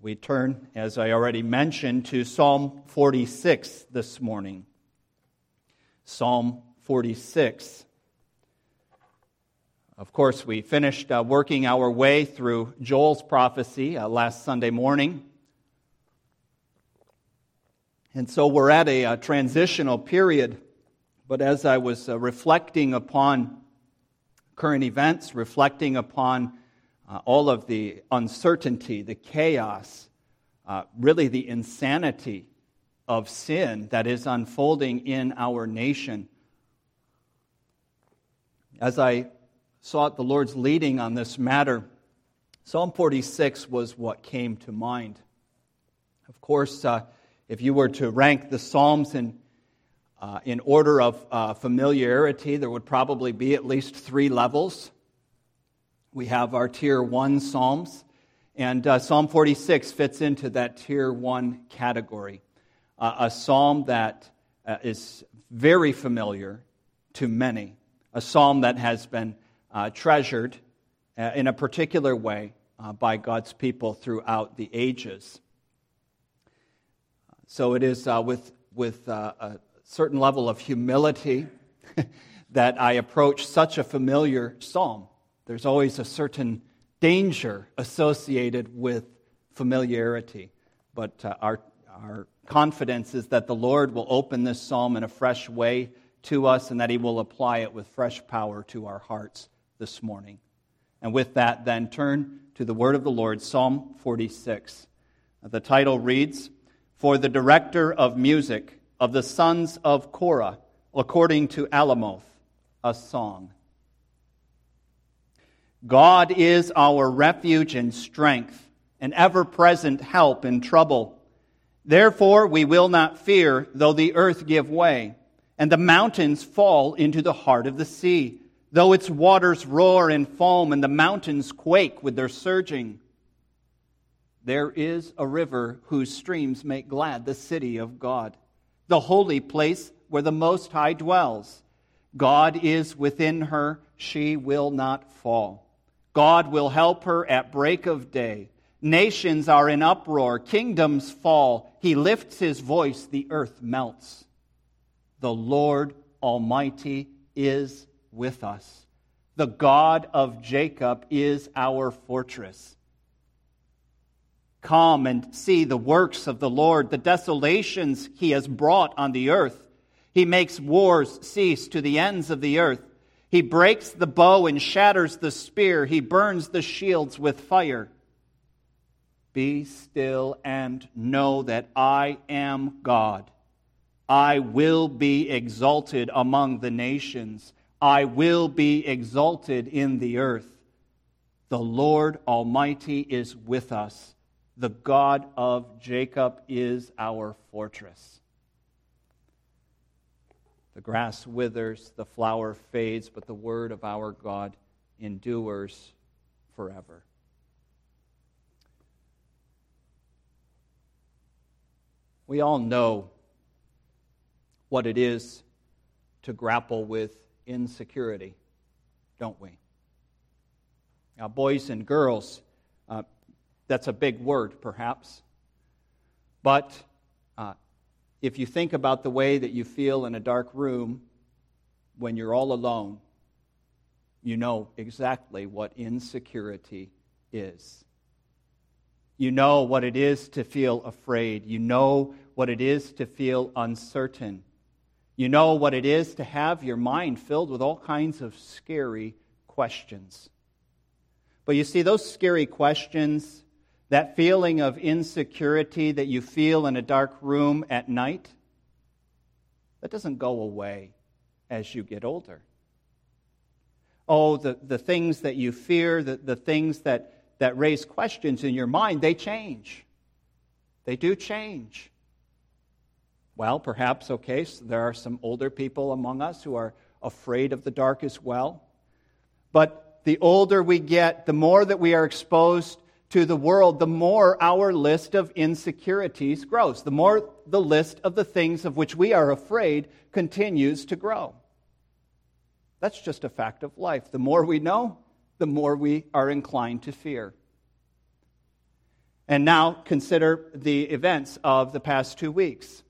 We turn, as I already mentioned, to Psalm 46 this morning. Psalm 46. Of course, we finished working our way through Joel's prophecy last Sunday morning. And so we're at a transitional period. But as I was reflecting upon current events, reflecting upon all of the uncertainty, the chaos, really the insanity of sin that is unfolding in our nation. As I sought the Lord's leading on this matter, Psalm 46 was what came to mind. Of course, if you were to rank the Psalms in order of familiarity, there would probably be at least 3 levels. We have our Tier 1 Psalms, and Psalm 46 fits into that Tier 1 category. A psalm that is very familiar to many, a psalm that has been treasured in a particular way by God's people throughout the ages. So it is with a certain level of humility that I approach such a familiar psalm. There's always a certain danger associated with familiarity. But our confidence is that the Lord will open this psalm in a fresh way to us and that He will apply it with fresh power to our hearts this morning. And with that, then, turn to the word of the Lord, Psalm 46. The title reads, "For the director of music of the sons of Korah, according to Alamoth, a song. God is our refuge and strength, an ever-present help in trouble. Therefore we will not fear, though the earth give way, and the mountains fall into the heart of the sea, though its waters roar and foam, and the mountains quake with their surging. There is a river whose streams make glad the city of God, the holy place where the Most High dwells. God is within her, she will not fall. God will help her at break of day. Nations are in uproar, kingdoms fall. He lifts His voice, the earth melts. The Lord Almighty is with us. The God of Jacob is our fortress. Come and see the works of the Lord, the desolations He has brought on the earth. He makes wars cease to the ends of the earth. He breaks the bow and shatters the spear. He burns the shields with fire. Be still and know that I am God. I will be exalted among the nations. I will be exalted in the earth. The Lord Almighty is with us. The God of Jacob is our fortress." The grass withers, the flower fades, but the word of our God endures forever. We all know what it is to grapple with insecurity, don't we? Now, boys and girls, that's a big word, perhaps. But if you think about the way that you feel in a dark room when you're all alone, you know exactly what insecurity is. You know what it is to feel afraid. You know what it is to feel uncertain. You know what it is to have your mind filled with all kinds of scary questions. But you see, those scary questions, that feeling of insecurity that you feel in a dark room at night, that doesn't go away as you get older. Oh, the things that you fear, the things that raise questions in your mind, they change. They do change. Well, perhaps, okay, so there are some older people among us who are afraid of the dark as well. But the older we get, the more that we are exposed to the world, the more our list of insecurities grows. The more the list of the things of which we are afraid continues to grow. That's just a fact of life. The more we know, the more we are inclined to fear. And now consider the events of the past 2 weeks.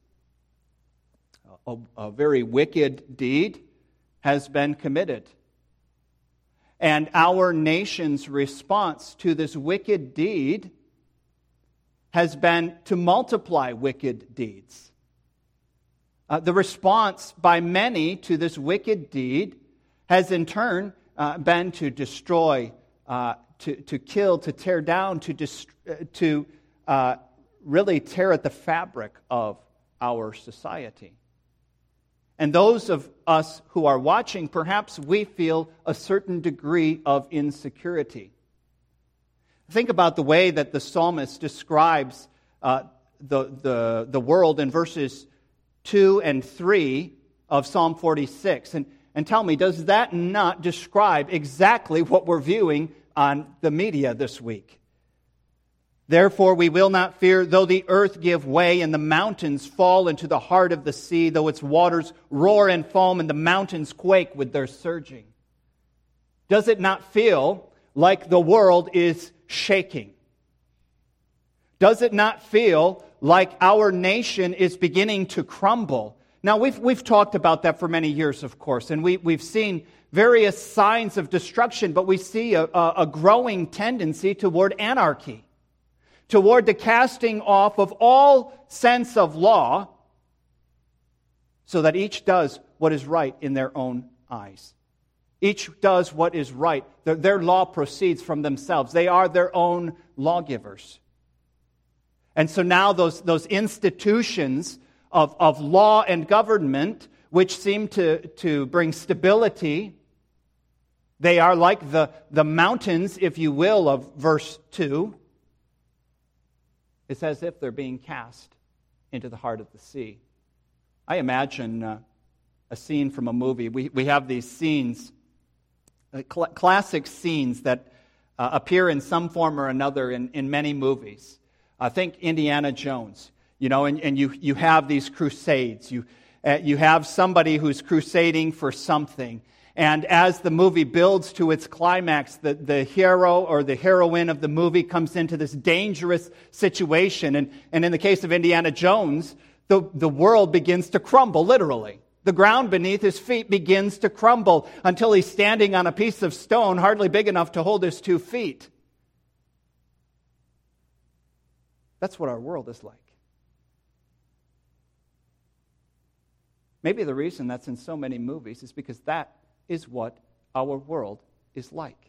A very wicked deed has been committed. And our nation's response to this wicked deed has been to multiply wicked deeds. The response by many to this wicked deed has in turn been to destroy, to kill, to tear down, to really tear at the fabric of our society. And those of us who are watching, perhaps we feel a certain degree of insecurity. Think about the way that the psalmist describes the world in verses 2 and 3 of Psalm 46. And tell me, does that not describe exactly what we're viewing on the media this week? Therefore we will not fear, though the earth give way and the mountains fall into the heart of the sea, though its waters roar and foam and the mountains quake with their surging. Does it not feel like the world is shaking? Does it not feel like our nation is beginning to crumble? Now, we've talked about that for many years, of course, and we've seen various signs of destruction, but we see a growing tendency toward anarchy, toward the casting off of all sense of law, so that each does what is right in their own eyes. Each does what is right. Their law proceeds from themselves. They are their own lawgivers. And so now those institutions of law and government, which seem to bring stability, they are like the mountains, if you will, of verse 2. It's as if they're being cast into the heart of the sea. I imagine a scene from a movie. We have these scenes, classic scenes that appear in some form or another in many movies. Think Indiana Jones, and you have these crusades. You have somebody who's crusading for something. And as the movie builds to its climax, the hero or the heroine of the movie comes into this dangerous situation. And in the case of Indiana Jones, the world begins to crumble, literally. The ground beneath his feet begins to crumble until he's standing on a piece of stone hardly big enough to hold his 2 feet. That's what our world is like. Maybe the reason that's in so many movies is because that is what our world is like.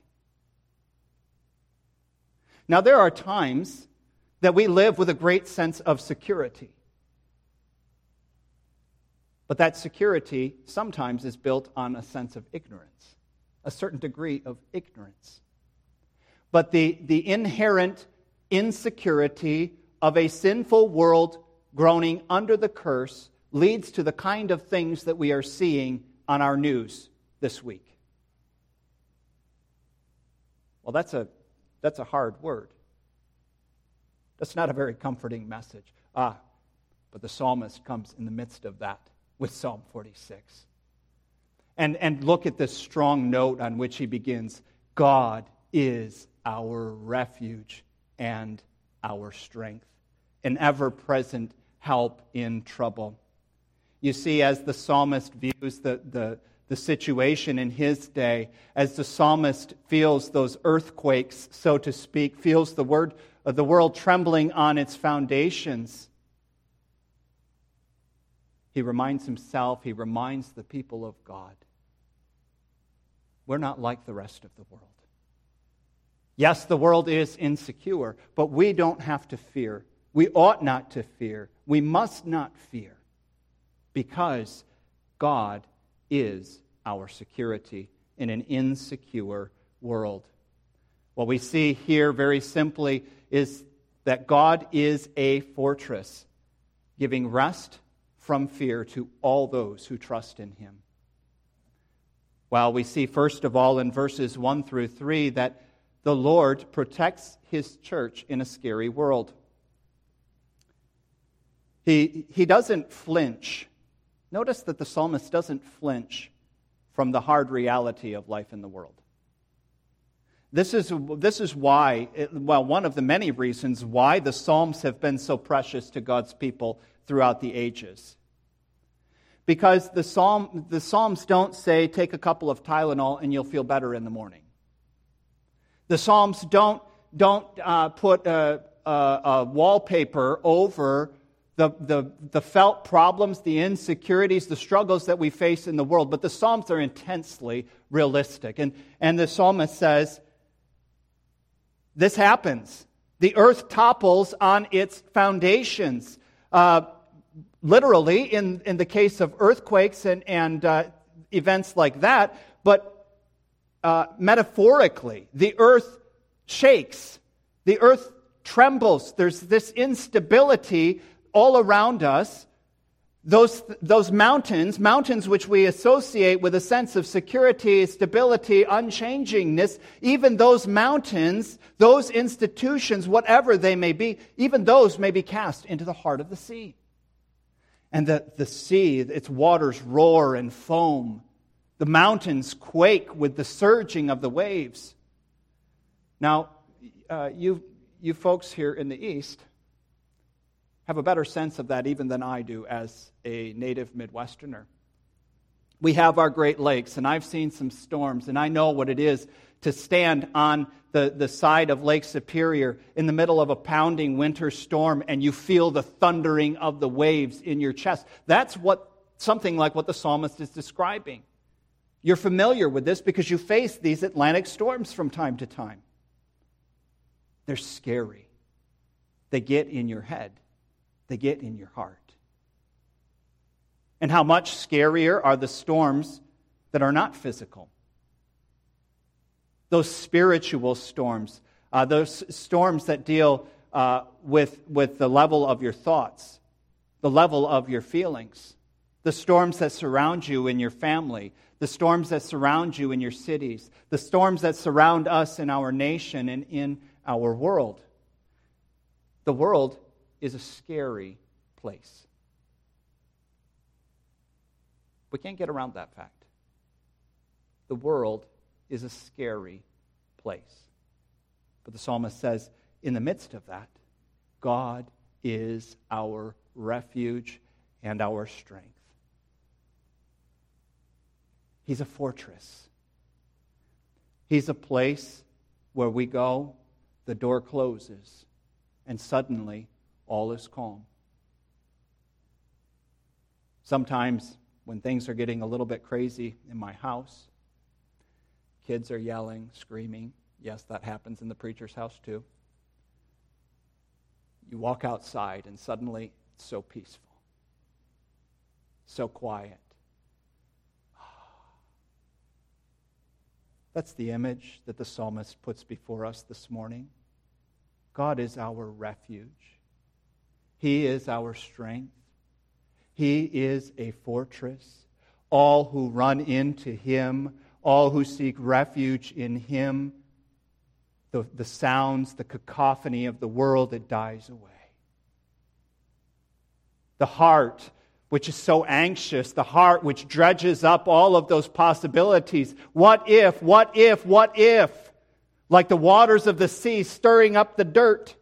Now, there are times that we live with a great sense of security. But that security sometimes is built on a sense of ignorance, a certain degree of ignorance. But the inherent insecurity of a sinful world groaning under the curse leads to the kind of things that we are seeing on our news this week. Well, that's a hard word. That's not a very comforting message. But the psalmist comes in the midst of that with Psalm 46. And look at this strong note on which he begins. God is our refuge and our strength, an ever-present help in trouble. You see, as the psalmist views the situation in his day, as the psalmist feels those earthquakes, so to speak, feels the world trembling on its foundations, he reminds himself, he reminds the people of God, we're not like the rest of the world. Yes, the world is insecure, but we don't have to fear. We ought not to fear. We must not fear, because God is our security in an insecure world. What we see here very simply is that God is a fortress, giving rest from fear to all those who trust in Him. While we see, first of all, in verses 1 through 3, that the Lord protects His church in a scary world. He doesn't flinch. Notice that the psalmist doesn't flinch from the hard reality of life in the world. This is why, one of the many reasons why the Psalms have been so precious to God's people throughout the ages. Because the Psalms don't say, take a couple of Tylenol and you'll feel better in the morning. The Psalms don't put a wallpaper over the felt problems, the insecurities, the struggles that we face in the world. But the Psalms are intensely realistic. And the psalmist says, this happens. The earth topples on its foundations. Literally, in the case of earthquakes and events like that, but metaphorically, the earth shakes. The earth trembles. There's this instability all around us. Those mountains which we associate with a sense of security, stability, unchangingness, even those mountains, those institutions, whatever they may be, even those may be cast into the heart of the sea. And the sea, its waters roar and foam. The mountains quake with the surging of the waves. Now, you folks here in the East have a better sense of that even than I do as a native Midwesterner. We have our Great Lakes, and I've seen some storms, and I know what it is to stand on the side of Lake Superior in the middle of a pounding winter storm, and you feel the thundering of the waves in your chest. That's something like what the psalmist is describing. You're familiar with this because you face these Atlantic storms from time to time. They're scary. They get in your head. They get in your heart. And how much scarier are the storms that are not physical? Those spiritual storms, those storms that deal with the level of your thoughts, the level of your feelings, the storms that surround you in your family, the storms that surround you in your cities, the storms that surround us in our nation and in our world. The world is a scary place. We can't get around that fact. The world is a scary place. But the psalmist says, in the midst of that, God is our refuge and our strength. He's a fortress. He's a place where we go, the door closes, and suddenly all is calm. Sometimes when things are getting a little bit crazy in my house, kids are yelling, screaming. Yes, that happens in the preacher's house too. You walk outside and suddenly it's so peaceful, so quiet. That's the image that the psalmist puts before us this morning. God is our refuge. He is our strength. He is a fortress. All who run into Him, all who seek refuge in Him, the sounds, the cacophony of the world, it dies away. The heart, which is so anxious, the heart which dredges up all of those possibilities. What if? Like the waters of the sea stirring up the dirt.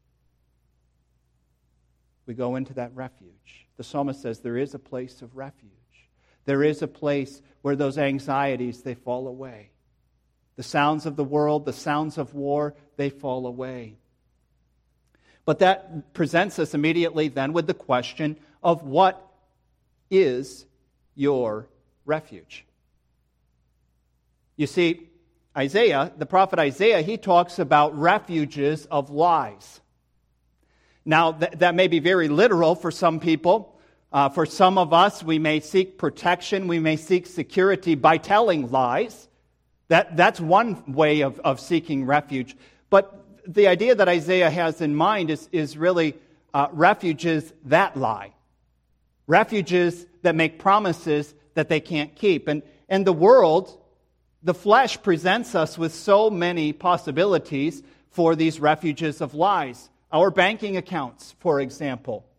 We go into that refuge. The psalmist says there is a place of refuge. There is a place where those anxieties, they fall away. The sounds of the world, the sounds of war, they fall away. But that presents us immediately then with the question of what is your refuge? You see, Isaiah, the prophet Isaiah, he talks about refuges of lies. Now, that may be very literal for some people. For some of us, we may seek protection, we may seek security by telling lies. That's one way of seeking refuge. But the idea that Isaiah has in mind is really refuges that lie. Refuges that make promises that they can't keep. And the world, the flesh, presents us with so many possibilities for these refuges of lies. Our banking accounts, for example.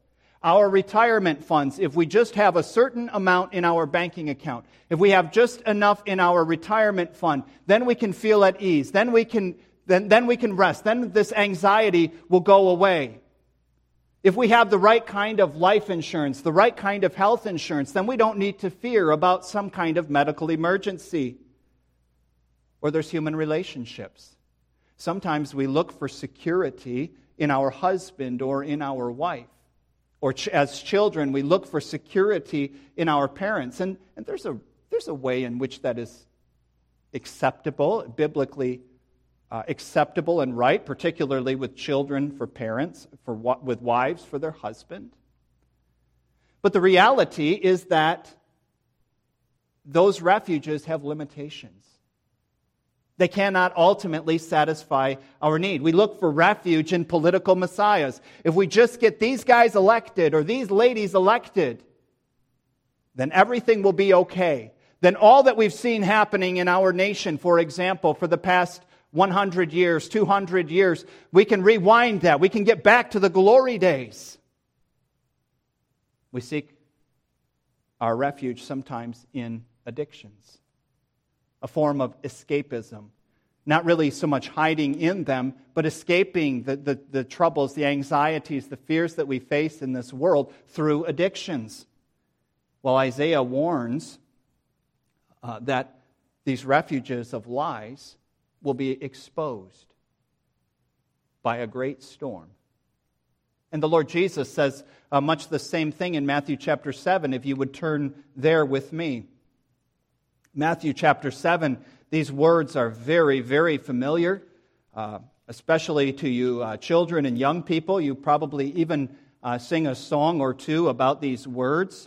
Our retirement funds, if we just have a certain amount in our banking account, if we have just enough in our retirement fund, then we can feel at ease. Then we can rest. Then this anxiety will go away. If we have the right kind of life insurance, the right kind of health insurance, then we don't need to fear about some kind of medical emergency. Or there's human relationships. Sometimes we look for security in our husband or in our wife. Or as children, we look for security in our parents. And there's a way in which that is acceptable, biblically acceptable and right, particularly with children for parents, with wives for their husband. But the reality is that those refuges have limitations. They cannot ultimately satisfy our need. We look for refuge in political messiahs. If we just get these guys elected or these ladies elected, then everything will be okay. Then all that we've seen happening in our nation, for example, for the past 100 years, 200 years, we can rewind that. We can get back to the glory days. We seek our refuge sometimes in addictions. A form of escapism. Not really so much hiding in them, but escaping the troubles, the anxieties, the fears that we face in this world through addictions. Well, Isaiah warns that these refuges of lies will be exposed by a great storm. And the Lord Jesus says much the same thing in Matthew chapter 7, if you would turn there with me. Matthew chapter 7, these words are very, very familiar, especially to you children and young people. You probably even sing a song or two about these words.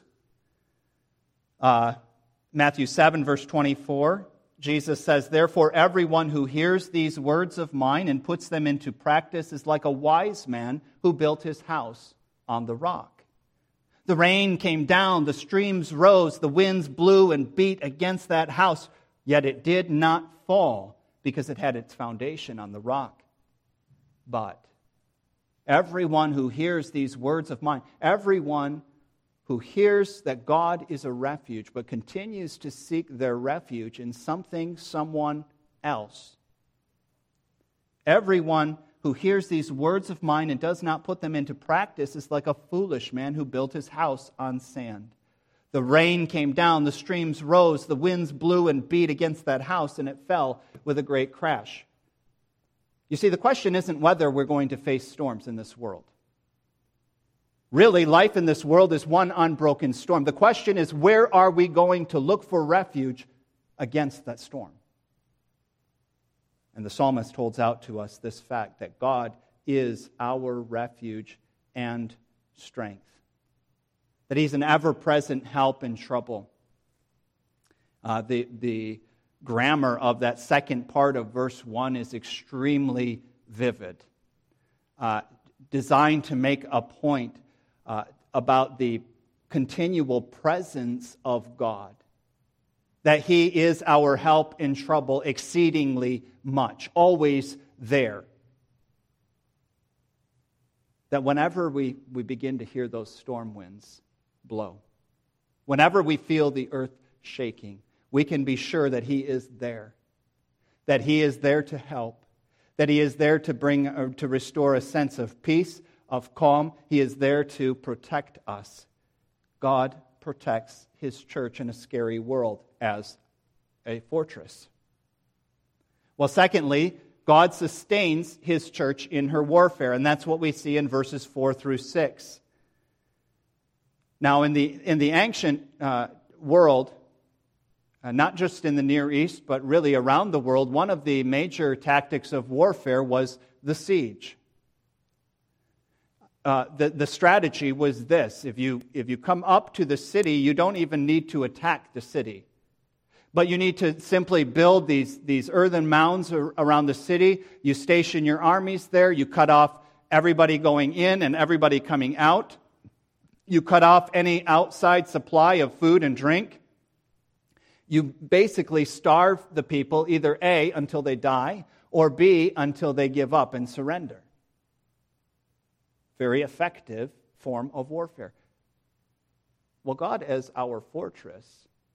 Matthew 7, verse 24, Jesus says, "Therefore everyone who hears these words of mine and puts them into practice is like a wise man who built his house on the rock. The rain came down, the streams rose, the winds blew and beat against that house, yet it did not fall because it had its foundation on the rock. But everyone who hears these words of mine, everyone who hears that God is a refuge but continues to seek their refuge in something, someone else, everyone who hears these words of mine and does not put them into practice is like a foolish man who built his house on sand. The rain came down, the streams rose, the winds blew and beat against that house, and it fell with a great crash." You see, the question isn't whether we're going to face storms in this world. Really, life in this world is one unbroken storm. The question is, where are we going to look for refuge against that storm? And the psalmist holds out to us this fact that God is our refuge and strength. That He's an ever-present help in trouble. The grammar of that second part of verse 1 is extremely vivid, designed to make a point about the continual presence of God. That He is our help in trouble exceedingly much, always there. That whenever we begin to hear those storm winds blow, whenever we feel the earth shaking, we can be sure that He is there. That He is there to help. That He is there to bring, to restore a sense of peace, of calm. He is there to protect us. God protects His church in a scary world as a fortress. Well, secondly, God sustains His church in her warfare, and that's what we see in verses 4 through 6. Now, in the ancient world, not just in the Near East, but really around the world, one of the major tactics of warfare was the siege. The strategy was this: if you come up to the city, you don't even need to attack the city, but you need to simply build these earthen mounds around the city. You station your armies there. You cut off everybody going in and everybody coming out. You cut off any outside supply of food and drink. You basically starve the people, either A, until they die, or B, until they give up and surrender. Very effective form of warfare. Well, God as our fortress,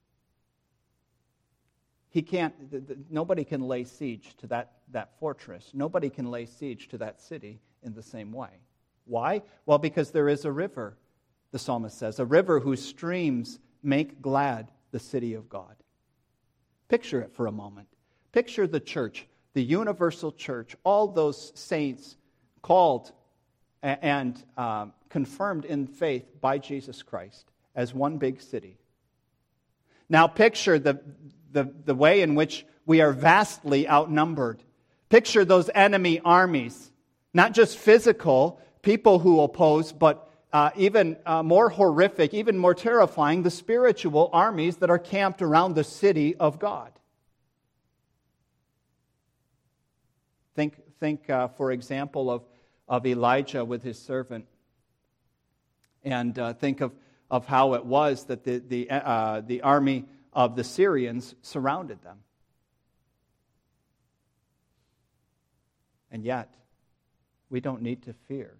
nobody can lay siege to that fortress. Nobody can lay siege to that city in the same way. Why? Well, because there is a river, the psalmist says, a river whose streams make glad the city of God. Picture it for a moment. Picture the church, the universal church, all those saints called and confirmed in faith by Jesus Christ as one big city. Now picture the way in which we are vastly outnumbered. Picture those enemy armies, not just physical, people who oppose, but even more horrific, even more terrifying, the spiritual armies that are camped around the city of God. Think, for example, of Elijah with his servant, and think of how it was that the army of the Syrians surrounded them. And yet, we don't need to fear.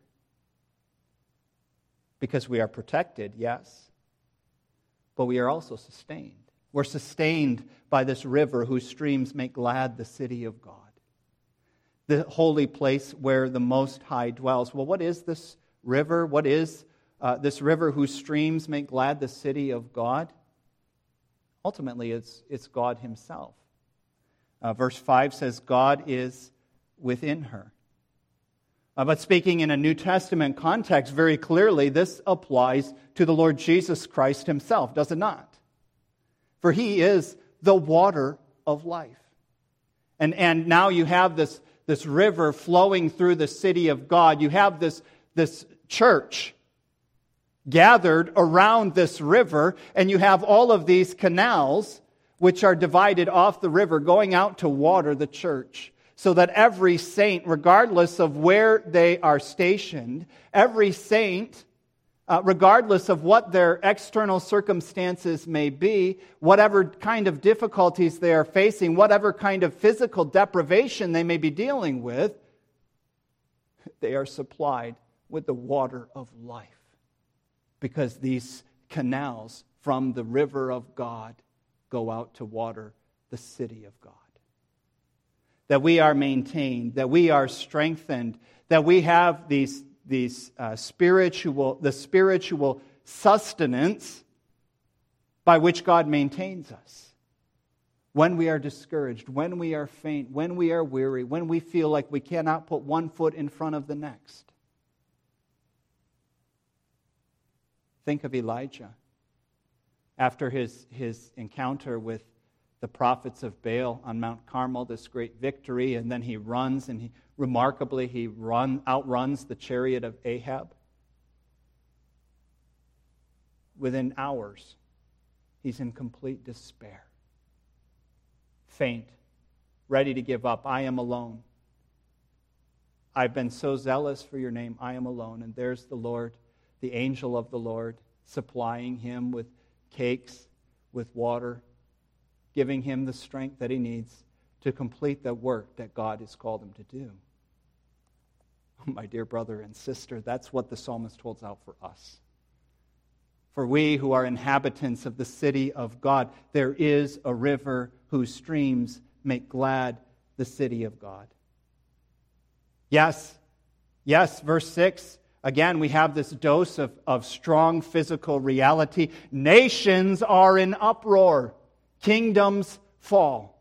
Because we are protected, yes, but we are also sustained. We're sustained by this river whose streams make glad the city of God, the holy place where the Most High dwells. Well, what is this river? What is this river whose streams make glad the city of God? Ultimately, it's God Himself. Verse 5 says, God is within her. But speaking in a New Testament context, very clearly, this applies to the Lord Jesus Christ Himself, does it not? For He is the water of life. And now you have this river flowing through the city of God. You have this church gathered around this river, and you have all of these canals which are divided off the river going out to water the church. So that every saint, regardless of where they are stationed, every saint, regardless of what their external circumstances may be, whatever kind of difficulties they are facing, whatever kind of physical deprivation they may be dealing with, they are supplied with the water of life. Because these canals from the river of God go out to water the city of God. That we are maintained, that we are strengthened, that we have the spiritual sustenance by which God maintains us. When we are discouraged, when we are faint, when we are weary, when we feel like we cannot put one foot in front of the next. Think of Elijah. After his encounter with the prophets of Baal on Mount Carmel, this great victory, and then he runs, and he outruns the chariot of Ahab. Within hours, he's in complete despair, faint, ready to give up. I am alone. I've been so zealous for your name, I am alone. And there's the Lord, the angel of the Lord, supplying him with cakes, with water, giving him the strength that he needs to complete the work that God has called him to do. My dear brother and sister, that's what the psalmist holds out for us. For we who are inhabitants of the city of God, there is a river whose streams make glad the city of God. Yes, verse 6, again, we have this dose of strong physical reality. Nations are in uproar. Kingdoms fall.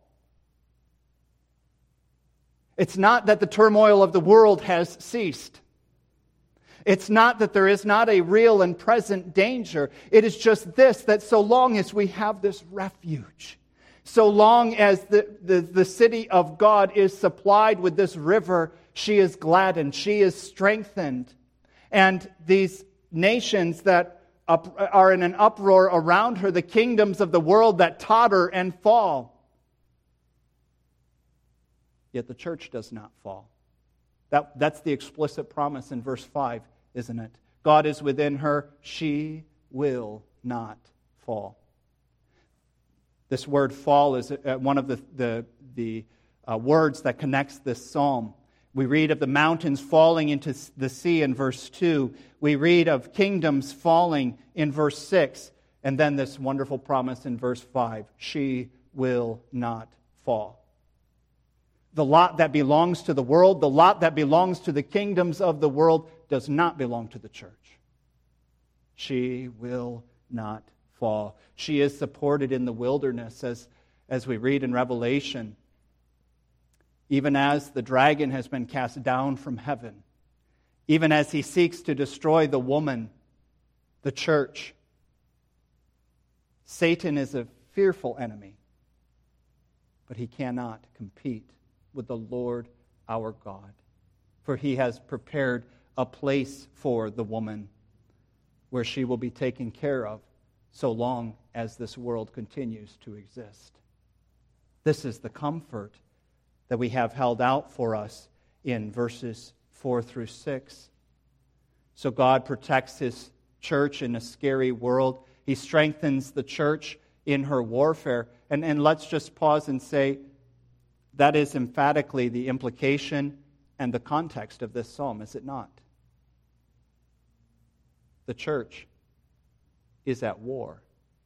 It's not that the turmoil of the world has ceased. It's not that there is not a real and present danger. It is just this, that so long as we have this refuge, so long as the city of God is supplied with this river, she is gladdened, she is strengthened. And these nations that are in an uproar around her, the kingdoms of the world that totter and fall. Yet the church does not fall. That's the explicit promise in verse 5, isn't it? God is within her, she will not fall. This word fall is one of the words that connects this psalm. We read of the mountains falling into the sea in verse 2. We read of kingdoms falling in verse 6. And then this wonderful promise in verse 5. She will not fall. The lot that belongs to the world, the lot that belongs to the kingdoms of the world, does not belong to the church. She will not fall. She is supported in the wilderness, as we read in Revelation. Even as the dragon has been cast down from heaven, even as he seeks to destroy the woman, the church, Satan is a fearful enemy, but he cannot compete with the Lord our God, for he has prepared a place for the woman where she will be taken care of so long as this world continues to exist. This is the comfort that we have held out for us in verses 4 through 6. So God protects His church in a scary world. He strengthens the church in her warfare. And let's just pause and say, that is emphatically the implication and the context of this psalm, is it not? The church is at war.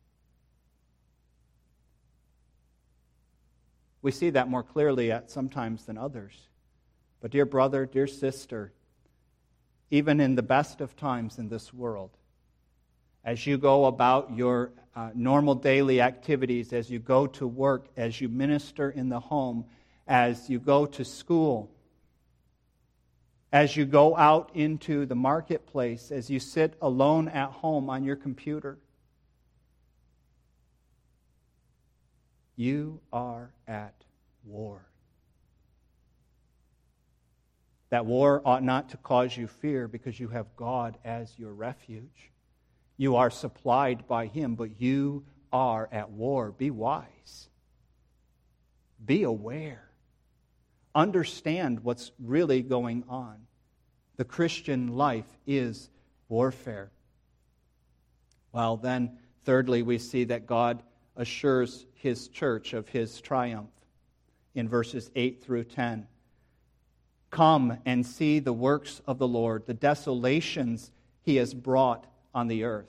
We see that more clearly at sometimes than others. But dear brother, dear sister, even in the best of times in this world, as you go about your normal daily activities, as you go to work, as you minister in the home, as you go to school, as you go out into the marketplace, as you sit alone at home on your computer, you are at war. That war ought not to cause you fear because you have God as your refuge. You are supplied by Him, but you are at war. Be wise. Be aware. Understand what's really going on. The Christian life is warfare. Well, then, thirdly, we see that God assures His church of His triumph in verses 8 through 10. Come and see the works of the Lord, the desolations He has brought on the earth.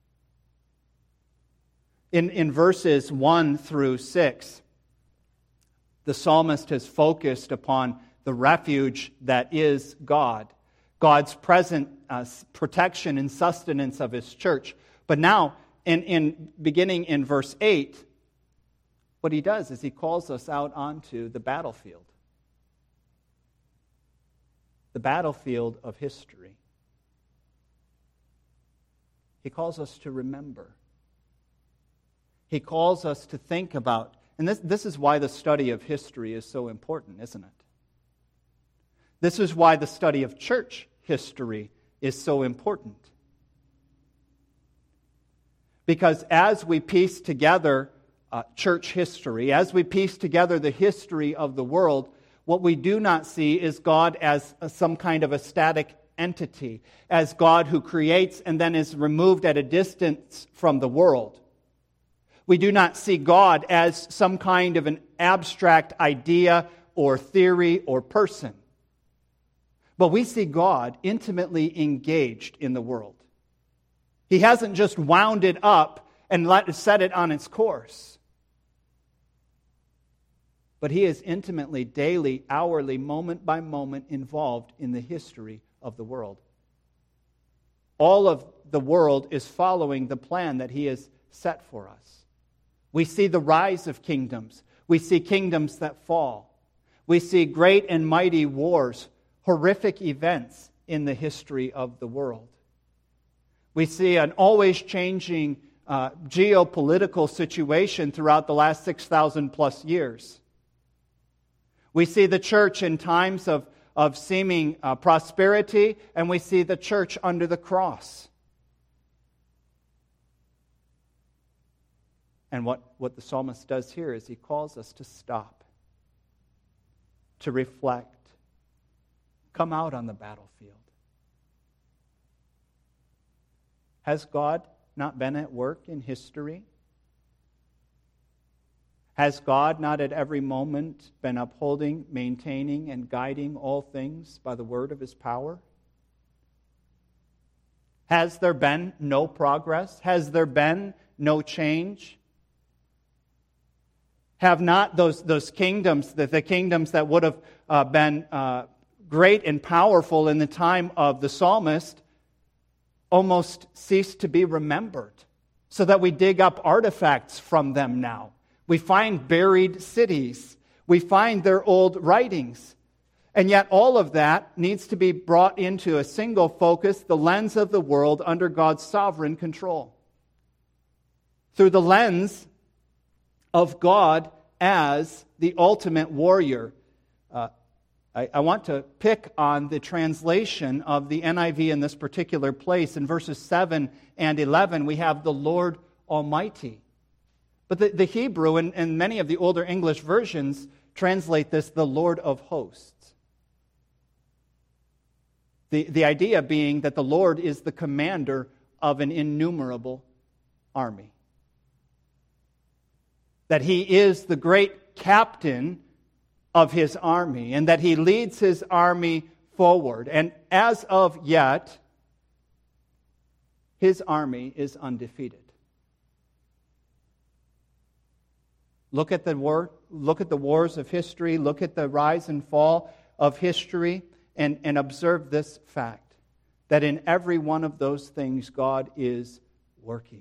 In verses 1 through 6, the psalmist has focused upon the refuge that is God, God's present protection and sustenance of His church. But now, in beginning in verse 8, what he does is he calls us out onto the battlefield. The battlefield of history. He calls us to remember. He calls us to think about, and this is why the study of history is so important, isn't it? This is why the study of church history is so important. Because as we piece together church history, as we piece together the history of the world, what we do not see is God as some kind of a static entity, as God who creates and then is removed at a distance from the world. We do not see God as some kind of an abstract idea or theory or person. But we see God intimately engaged in the world. He hasn't just wound it up and set it on its course. But He is intimately, daily, hourly, moment by moment involved in the history of the world. All of the world is following the plan that He has set for us. We see the rise of kingdoms. We see kingdoms that fall. We see great and mighty wars, horrific events in the history of the world. We see an always changing geopolitical situation throughout the last 6,000 plus years. We see the church in times of seeming prosperity, and we see the church under the cross. And what the psalmist does here is he calls us to stop, to reflect, come out on the battlefield. Has God not been at work in history? Has God not at every moment been upholding, maintaining, and guiding all things by the word of his power? Has there been no progress? Has there been no change? Have not those kingdoms, the kingdoms that would have been great and powerful in the time of the psalmist, almost ceased to be remembered, so that we dig up artifacts from them now? We find buried cities. We find their old writings. And yet all of that needs to be brought into a single focus, the lens of the world under God's sovereign control. Through the lens of God as the ultimate warrior. I want to pick on the translation of the NIV in this particular place. In verses 7 and 11, we have the Lord Almighty. But the Hebrew and many of the older English versions translate this the Lord of hosts. The idea being that the Lord is the commander of an innumerable army. That he is the great captain of his army, and that he leads his army forward. And as of yet, his army is undefeated. Look at the wars of history, look at the rise and fall of history, and observe this fact, that in every one of those things God is working.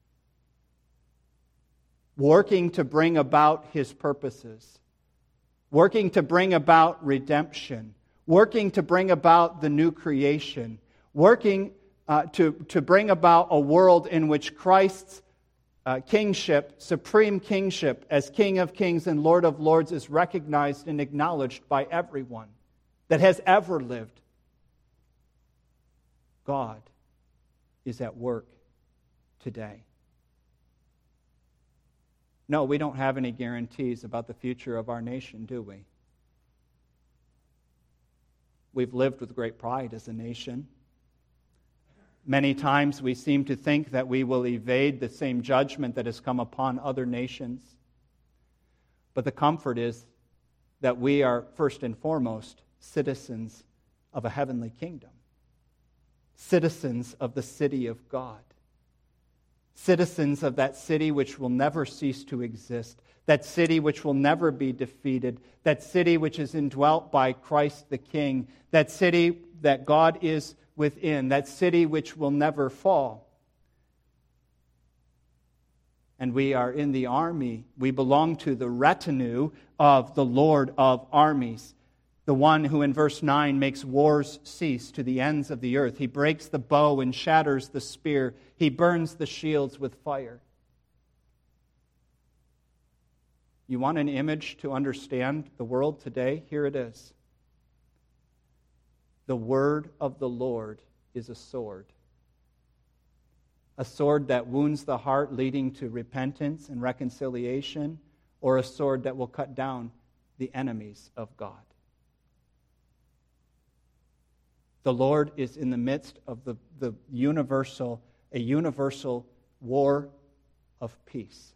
Working to bring about his purposes. Working to bring about redemption. Working to bring about the new creation. Working to bring about a world in which Christ's kingship, supreme kingship, as King of Kings and Lord of Lords, is recognized and acknowledged by everyone that has ever lived. God is at work today. No, we don't have any guarantees about the future of our nation, do we? We've lived with great pride as a nation. Many times we seem to think that we will evade the same judgment that has come upon other nations. But the comfort is that we are first and foremost citizens of a heavenly kingdom. Citizens of the city of God. Citizens of that city which will never cease to exist. That city which will never be defeated. That city which is indwelt by Christ the King. That city that God is within. That city which will never fall. And we are in the army. We belong to the retinue of the Lord of armies. The one who in verse 9 makes wars cease to the ends of the earth. He breaks the bow and shatters the spear. He burns the shields with fire. You want an image to understand the world today? Here it is. The word of the Lord is a sword. A sword that wounds the heart, leading to repentance and reconciliation, or a sword that will cut down the enemies of God. The Lord is in the midst of a universal war of peace.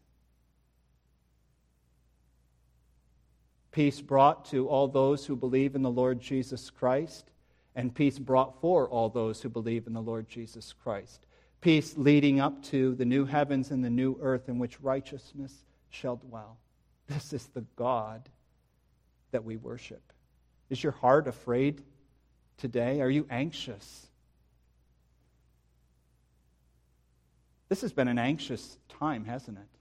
Peace brought to all those who believe in the Lord Jesus Christ, and peace brought for all those who believe in the Lord Jesus Christ. Peace leading up to the new heavens and the new earth in which righteousness shall dwell. This is the God that we worship. Is your heart afraid today? Are you anxious? This has been an anxious time, hasn't it?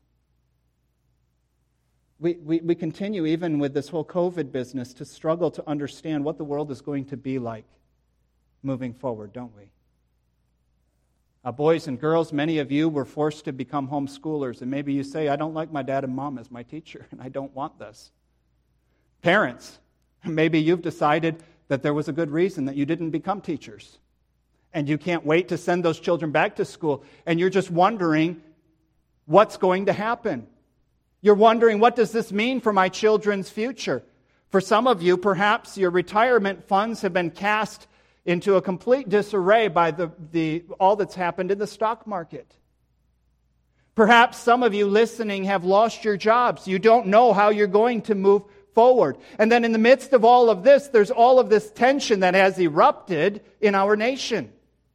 We continue, even with this whole COVID business, to struggle to understand what the world is going to be like moving forward, don't we? Boys and girls, many of you were forced to become homeschoolers, and maybe you say, I don't like my dad and mom as my teacher, and I don't want this. Parents, maybe you've decided that there was a good reason that you didn't become teachers, and you can't wait to send those children back to school, and you're just wondering what's going to happen. You're wondering, what does this mean for my children's future? For some of you, perhaps your retirement funds have been cast into a complete disarray by all that's happened in the stock market. Perhaps some of you listening have lost your jobs. You don't know how you're going to move forward. And then in the midst of all of this, there's all of this tension that has erupted in our nation.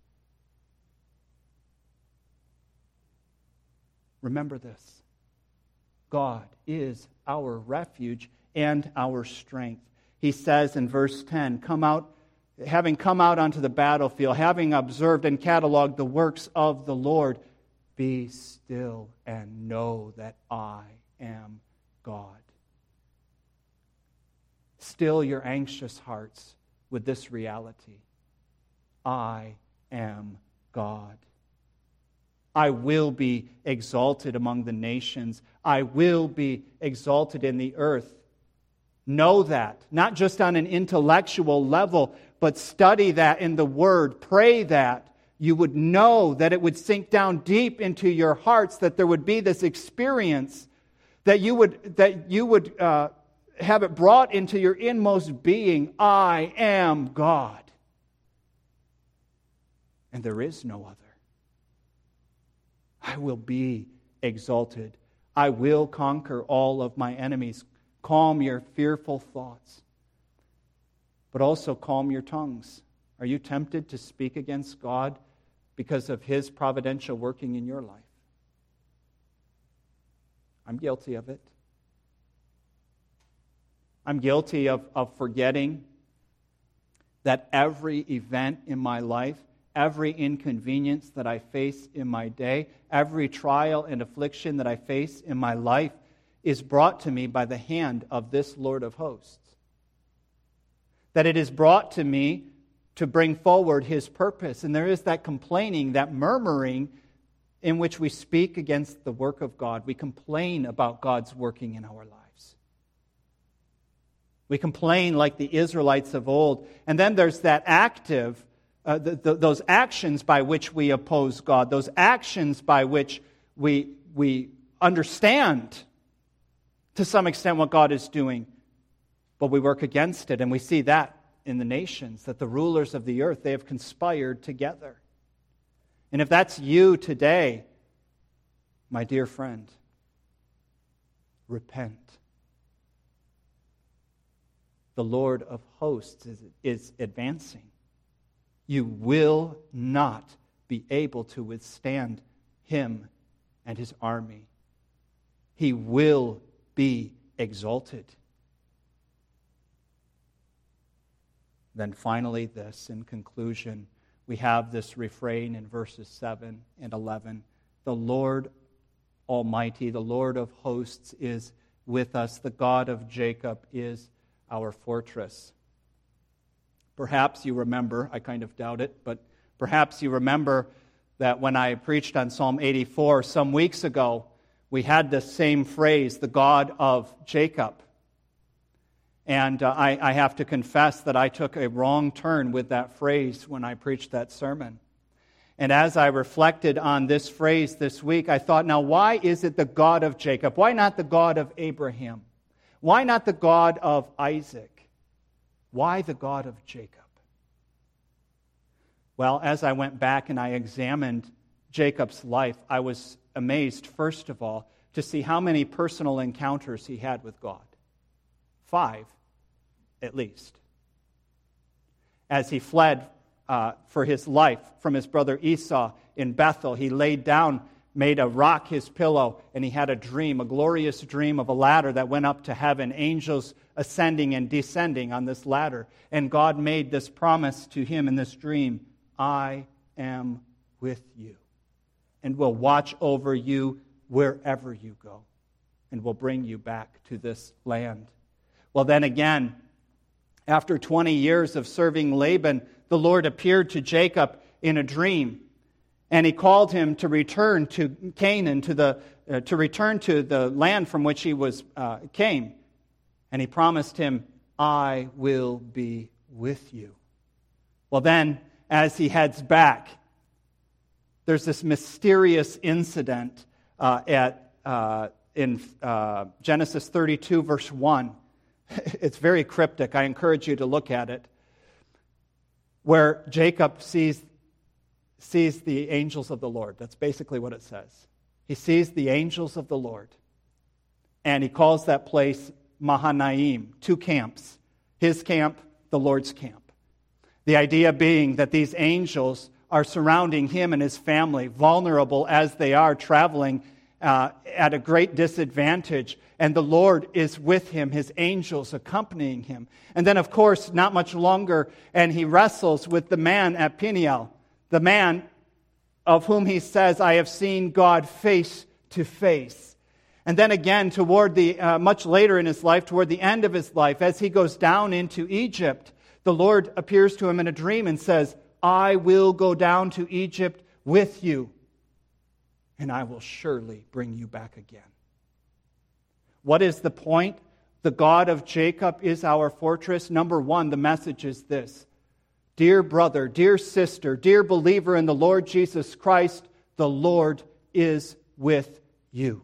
Remember this. God is our refuge and our strength. He says in verse 10, having come out onto the battlefield, having observed and cataloged the works of the Lord, be still and know that I am God. Still your anxious hearts with this reality. I am God. I will be exalted among the nations. I will be exalted in the earth. Know that, not just on an intellectual level, but study that in the Word. Pray that you would know, that it would sink down deep into your hearts, that there would be this experience, that you would have it brought into your inmost being. I am God. And there is no other. I will be exalted. I will conquer all of my enemies. Calm your fearful thoughts, but also calm your tongues. Are you tempted to speak against God because of His providential working in your life? I'm guilty of it. I'm guilty of forgetting that every event in my life, every inconvenience that I face in my day, every trial and affliction that I face in my life is brought to me by the hand of this Lord of hosts. That it is brought to me to bring forward His purpose. And there is that complaining, that murmuring in which we speak against the work of God. We complain about God's working in our lives. We complain like the Israelites of old. And then there's that active those actions by which we oppose God, those actions by which we understand to some extent what God is doing, but we work against it. And we see that in the nations, that the rulers of the earth, they have conspired together. And if that's you today, my dear friend, repent. The Lord of hosts is advancing. You will not be able to withstand Him and His army. He will be exalted. Then finally this, in conclusion, we have this refrain in verses 7 and 11. The Lord Almighty, the Lord of hosts is with us. The God of Jacob is our fortress. Perhaps you remember, I kind of doubt it, but perhaps you remember that when I preached on Psalm 84 some weeks ago, we had the same phrase, the God of Jacob. And I have to confess that I took a wrong turn with that phrase when I preached that sermon. And as I reflected on this phrase this week, I thought, now why is it the God of Jacob? Why not the God of Abraham? Why not the God of Isaac? Why the God of Jacob? Well, as I went back and I examined Jacob's life, I was amazed, first of all, to see how many personal encounters he had with God. 5, at least. As he fled for his life from his brother Esau in Bethel, he laid down, made a rock his pillow, and he had a dream, a glorious dream of a ladder that went up to heaven, angels ascending and descending on this ladder. And God made this promise to him in this dream, I am with you and will watch over you wherever you go and will bring you back to this land. Well, then again, after 20 years of serving Laban, the Lord appeared to Jacob in a dream, and He called him to return to Canaan, to return to the land from which he came. And He promised him, I will be with you. Well, then, as he heads back, there's this mysterious incident in Genesis 32, verse 1. It's very cryptic. I encourage you to look at it. Where Jacob sees the angels of the Lord. That's basically what it says. he sees the angels of the Lord. And he calls that place Mahanaim, 2 camps. His camp, the Lord's camp. The idea being that these angels are surrounding him and his family, vulnerable as they are, traveling at a great disadvantage. And the Lord is with him, his angels accompanying him. And then, of course, not much longer, and he wrestles with the man at Peniel, the man of whom he says, I have seen God face to face. And then again, toward the much later in his life, toward the end of his life, as he goes down into Egypt, the Lord appears to him in a dream and says, I will go down to Egypt with you, and I will surely bring you back again. What is the point? The God of Jacob is our fortress. Number one, the message is this. Dear brother, dear sister, dear believer in the Lord Jesus Christ, the Lord is with you.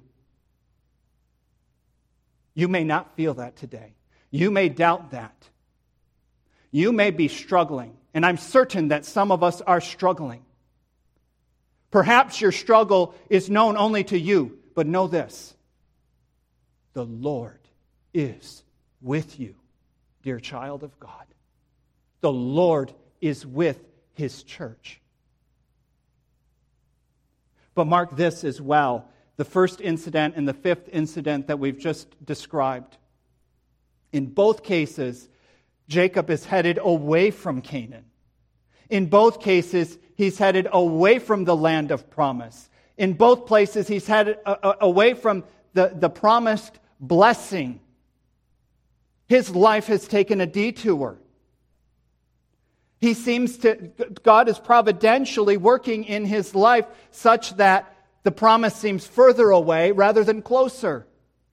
You may not feel that today. You may doubt that. You may be struggling, and I'm certain that some of us are struggling. Perhaps your struggle is known only to you, but know this. The Lord is with you, dear child of God. The Lord is with his church. But mark this as well. The first incident and the fifth incident that we've just described. In both cases, Jacob is headed away from Canaan. In both cases, he's headed away from the land of promise. In both places, he's headed away from the promised blessing. His life has taken a detour. God is providentially working in his life such that the promise seems further away rather than closer.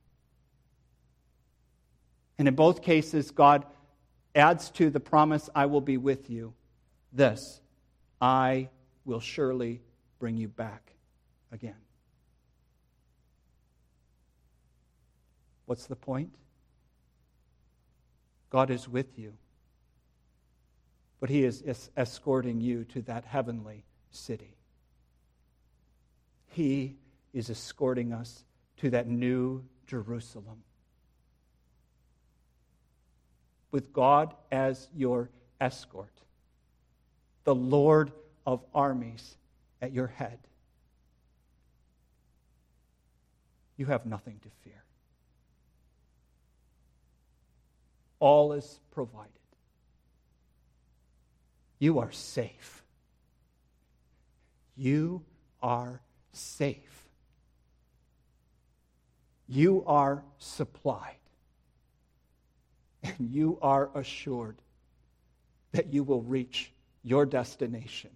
And in both cases, God adds to the promise, I will be with you, this, I will surely bring you back again. What's the point? God is with you, but he is escorting you to that heavenly city. He is escorting us to that new Jerusalem. With God as your escort, the Lord of armies at your head, you have nothing to fear. All is provided. You are safe. You are safe. You are supplied. And you are assured that you will reach your destination.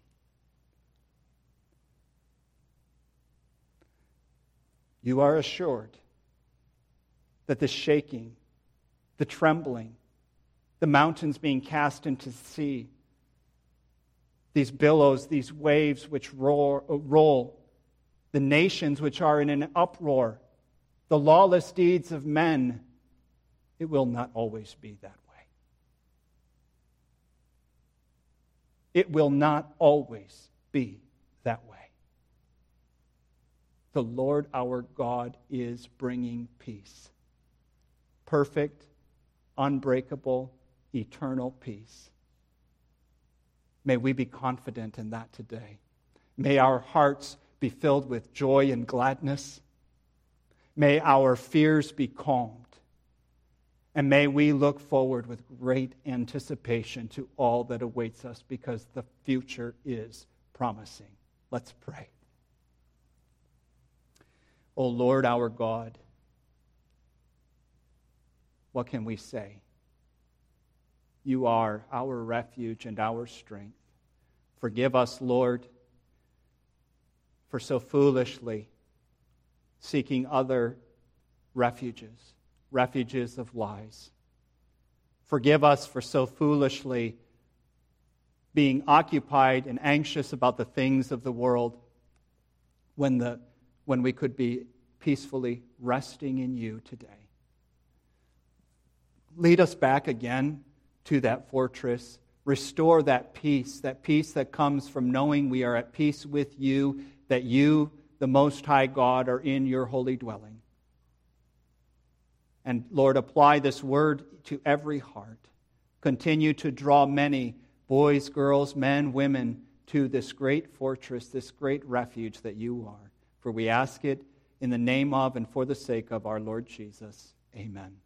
You are assured that the shaking, the trembling, the mountains being cast into the sea, these billows, these waves which roll, the nations which are in an uproar, the lawless deeds of men, it will not always be that way. It will not always be that way. The Lord our God is bringing peace. Perfect, unbreakable, eternal peace. May we be confident in that today. May our hearts be filled with joy and gladness. May our fears be calmed. And may we look forward with great anticipation to all that awaits us, because the future is promising. Let's pray. O Lord our God, what can we say? You are our refuge and our strength. Forgive us, Lord, for so foolishly seeking other refuges of lies. Forgive us for so foolishly being occupied and anxious about the things of the world when we could be peacefully resting in you today. Lead us back again to that fortress. Restore that peace that comes from knowing we are at peace with you, that you, the Most High God are in your holy dwelling. And Lord, apply this word to every heart. Continue to draw many boys, girls, men, women to this great fortress, this great refuge that you are. For we ask it in the name of and for the sake of our Lord Jesus. Amen.